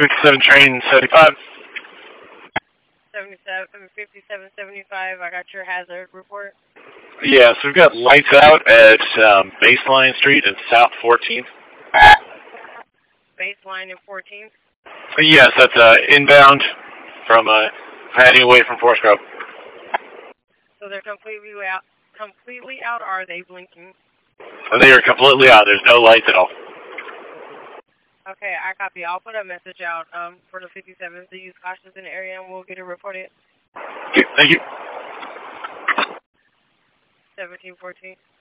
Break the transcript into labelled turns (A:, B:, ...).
A: 57 train 75.
B: 5775, I got your hazard report.
A: Yes, we've got lights out at Baseline Street and South 14th.
B: Baseline and 14th?
A: Yes, that's inbound from heading away from Forest Grove.
B: So they're completely out, or are they blinking?
A: They are completely out. There's no lights at all.
B: Okay, I copy. I'll put a message out for the 57s to use cautions in the area, and we'll get it reported.
A: Okay, thank you.
B: 1714.